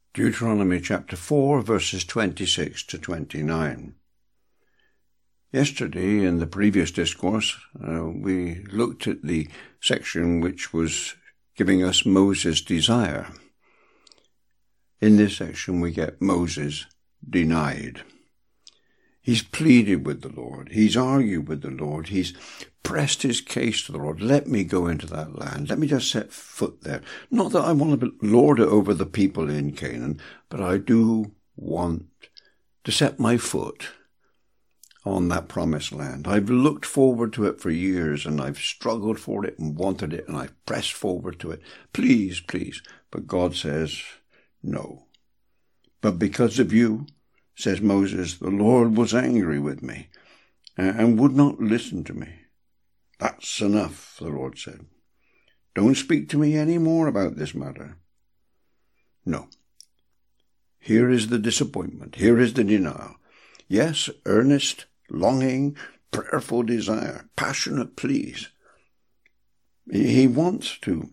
Deuteronomy chapter 4, verses 26 to 29. Yesterday, in the previous discourse, we looked at the section which was giving us Moses' desire. In this section, we get Moses denied. He's pleaded with the Lord. He's argued with the Lord. He's pressed his case to the Lord. Let me go into that land. Let me just set foot there. Not that I want to lord it over the people in Canaan, but I do want to set my foot on that promised land. I've looked forward to it for years, and I've struggled for it and wanted it, and I've pressed forward to it. Please, please. But God says, no. But because of you, says Moses, the Lord was angry with me and would not listen to me. That's enough, the Lord said. Don't speak to me any more about this matter. No. Here is the disappointment. Here is the denial. Yes, earnest, longing, prayerful desire, passionate pleas. He wants to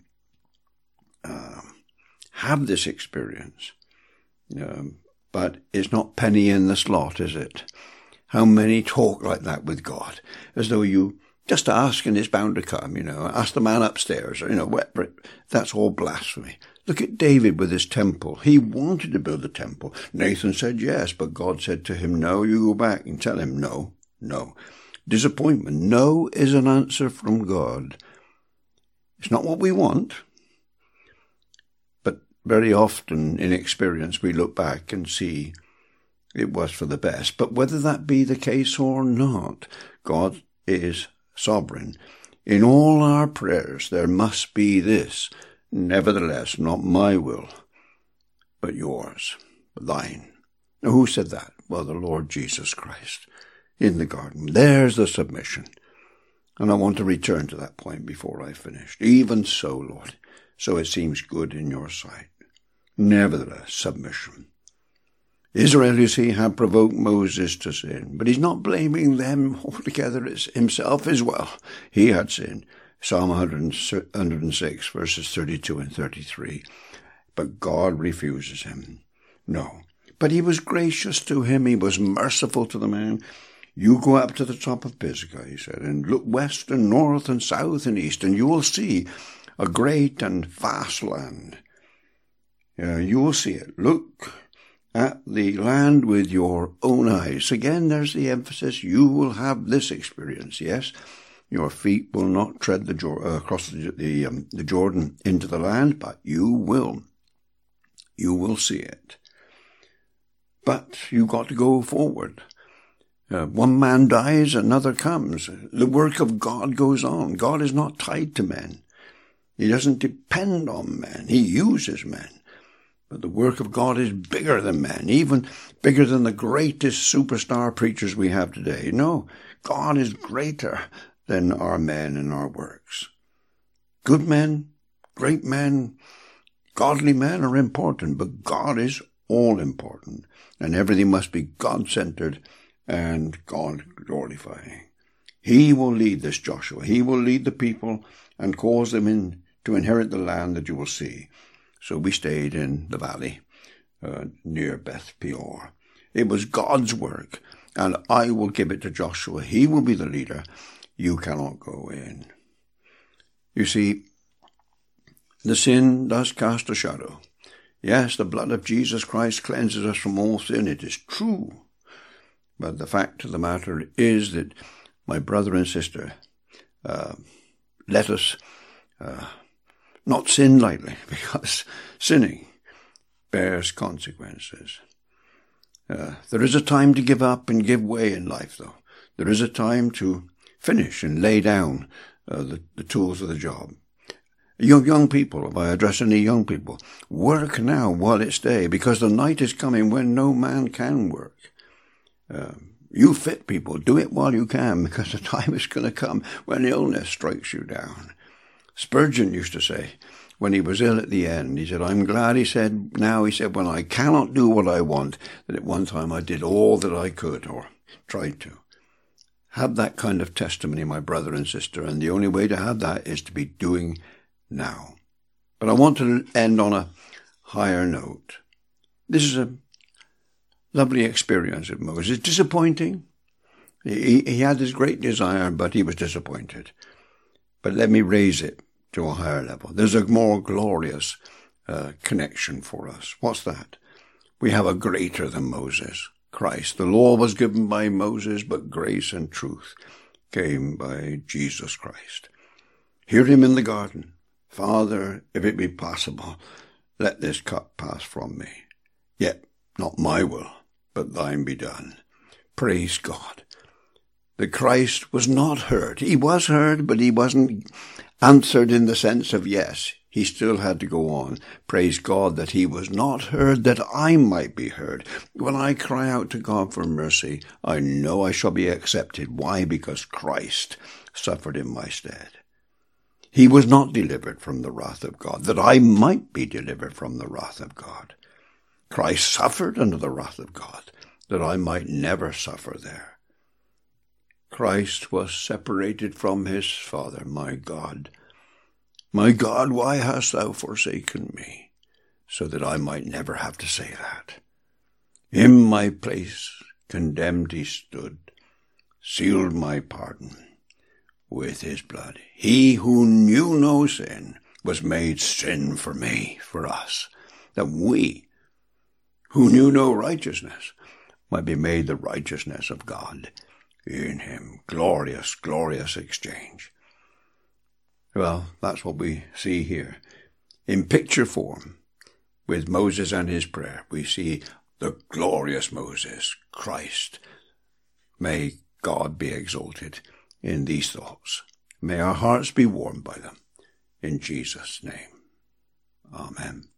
have this experience. But it's not penny in the slot, is it? How many talk like that with God? As though you just ask and it's bound to come, Ask the man upstairs, that's all blasphemy. Look at David with his temple. He wanted to build a temple. Nathan said yes, but God said to him, no, you go back and tell him no. Disappointment. No is an answer from God. It's not what we want. But very often in experience we look back and see it was for the best. But whether that be the case or not, God is sovereign. In all our prayers there must be this: nevertheless, not my will, but yours, thine. Now, who said that? Well, the Lord Jesus Christ in the garden. There's the submission. And I want to return to that point before I finish. Even so, Lord, so it seems good in your sight. Nevertheless, submission. Israel, you see, had provoked Moses to sin, but he's not blaming them altogether. It's himself as well. He had sinned. Psalm 106, verses 32 and 33. But God refuses him. No. But he was gracious to him. He was merciful to the man. You go up to the top of Pisgah, he said, and look west and north and south and east, and you will see a great and vast land. You will see it. Look at the land with your own eyes. Again, there's the emphasis. You will have this experience, yes. Your feet will not tread across the Jordan into the land, but you will. You will see it. But you've got to go forward. One man dies, another comes. The work of God goes on. God is not tied to men. He doesn't depend on men. He uses men. But the work of God is bigger than men, even bigger than the greatest superstar preachers we have today. No, God is greater than our men and our works. Good men, great men, godly men are important, but God is all important, and everything must be God-centered and God-glorifying. He will lead this Joshua. He will lead the people and cause them to inherit the land that you will see. So we stayed in the valley near Beth Peor. It was God's work, and I will give it to Joshua. He will be the leader. You cannot go in. You see, the sin does cast a shadow. Yes, the blood of Jesus Christ cleanses us from all sin. It is true. But the fact of the matter is that, my brother and sister, let us not sin lightly, because sinning bears consequences. There is a time to give up and give way in life, though. There is a time to finish and lay down the tools of the job. Young people, if I address any young people, work now while it's day, because the night is coming when no man can work. You fit people, do it while you can, because the time is going to come when illness strikes you down. Spurgeon used to say, when he was ill at the end, he said, I'm glad, he said, when I cannot do what I want, that at one time I did all that I could, or tried to. Have that kind of testimony, my brother and sister, and the only way to have that is to be doing now. But I want to end on a higher note. This is a lovely experience of Moses. Disappointing. He had this great desire, but he was disappointed. But let me raise it to a higher level. There's a more glorious connection for us. What's that? We have a greater than Moses, Christ. The law was given by Moses, but grace and truth came by Jesus Christ. Hear him in the garden. Father, if it be possible, let this cup pass from me. Yet not my will, but thine be done. Praise God. The Christ was not heard. He was heard, but he wasn't answered in the sense of yes. He still had to go on. Praise God that he was not heard, that I might be heard. When I cry out to God for mercy, I know I shall be accepted. Why? Because Christ suffered in my stead. He was not delivered from the wrath of God, that I might be delivered from the wrath of God. Christ suffered under the wrath of God, that I might never suffer there. Christ was separated from his Father. My God, why hast thou forsaken me? So that I might never have to say that. In my place condemned he stood, sealed my pardon with his blood. He who knew no sin was made sin for me, for us, that we, who knew no righteousness, might be made the righteousness of God in him. Glorious, glorious exchange. Well, that's what we see here. In picture form, with Moses and his prayer, we see the glorious Moses, Christ. May God be exalted in these thoughts. May our hearts be warmed by them. In Jesus' name. Amen.